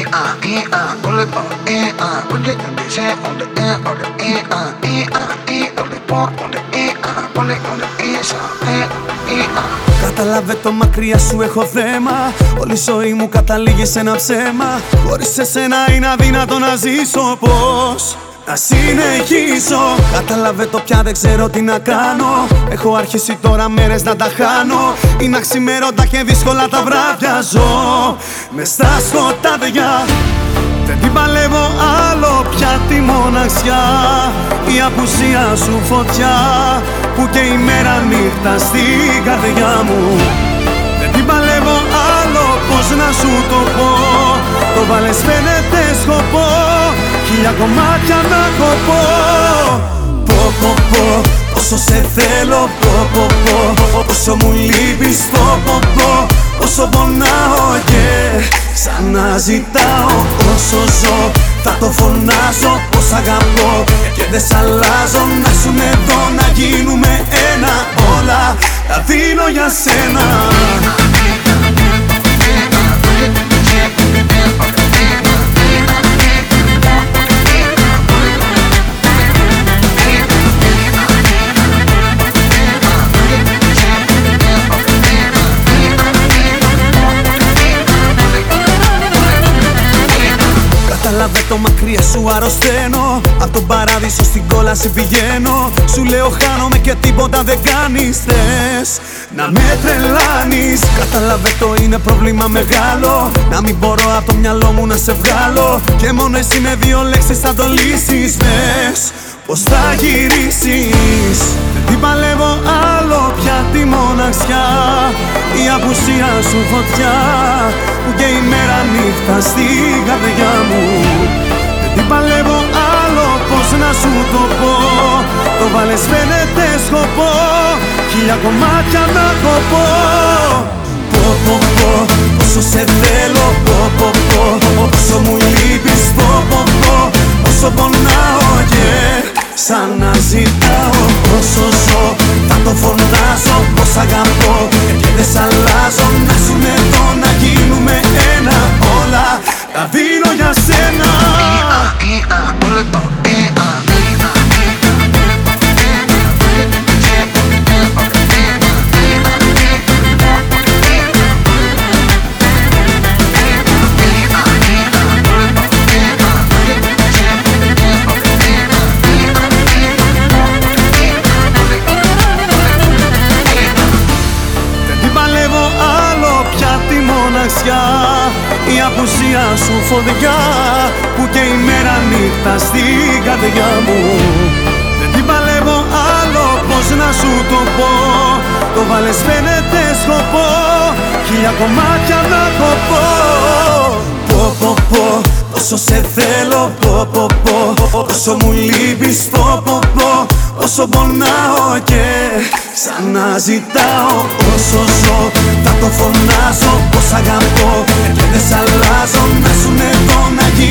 Κατάλαβε το, μακριά σου έχω θέμα. Όλη η ζωή μου καταλήγει σε ένα ψέμα. Χωρίς εσένα είναι αδύνατο να ζήσω. Πώς να συνεχίσω? Κατάλαβε το, πια δεν ξέρω τι να κάνω. Έχω αρχίσει τώρα μέρες να τα χάνω. Είναι αξιμέρωτα και δύσκολα τα βράδια. Ζω μες στα σκοτάδια. Δεν την παλεύω άλλο πια τη μοναξιά. Η απουσία σου φωτιά που και η μέρα νύχτα στην καρδιά μου. Δεν την παλεύω άλλο, πώς να σου το πω. Το βάλες φαίνεται σκοπό, χίλια κομμάτια να κοπώ. Πω πω πω, όσο σε θέλω. Πω πω πω, όσο μου λείπεις. Πω πω πω, όσο πονάω και ξαναζητάω. Όσο ζω θα το φωνάζω πως αγαπώ και δεν σ' αλλάζω. Να ήσουν εδώ, να γίνουμε ένα. Όλα τα δίνω για σένα. Κατάλαβε το, μακριά σου αρρωσταίνω. Απ' τον παράδεισο στην κόλαση πηγαίνω. Σου λέω χάνομαι και τίποτα δεν κάνεις. Θες να με τρελάνεις. Κατάλαβε το, είναι πρόβλημα μεγάλο. Να μην μπορώ απ' το μυαλό μου να σε βγάλω. Και μόνο εσύ με δύο λέξεις θα το λύσεις. Πες πως θα γυρίσεις. Δεν την παλεύω άλλο πια τη μοναξιά. Η απουσία σου φωτιά που και η μέρα νύχτα στην καρδιά μου. Δεν την παλεύω άλλο, πώς να σου το πω. Το βάλες φαίνεται σκοπό, χίλια κομμάτια να κοπώ. Πω πω πω, όσο σε θέλω. Πω πω πω, όσο μου λείπεις. Πω πω πω, όσο πονάω και ξαναζητάω. Όσο ζω θα το φωνάζω πως αγαπώ και δεν σ' αλλάζω. Να ήσουν εδώ, να γίνουμε ένα. Όλα τα δίνω για σένα. Η απουσία σου φωτιά που και η μέρα νύχτα στην καρδιά μου. Δεν την παλεύω άλλο, πώς να σου το πω. Το βάλες φαίνεται σκοπό, χίλια κομμάτια να κοπώ. Πω πω πω, όσο σε θέλω. Πω πω πω, όσο μου λείπεις. Πω πω πω, όσο πονάω και ξαναζητάω. Όσο ζω θα το φωνάζω πως αγαπώ και δεν σ' αλλάζω. Να ήσουν εδώ, να γίνω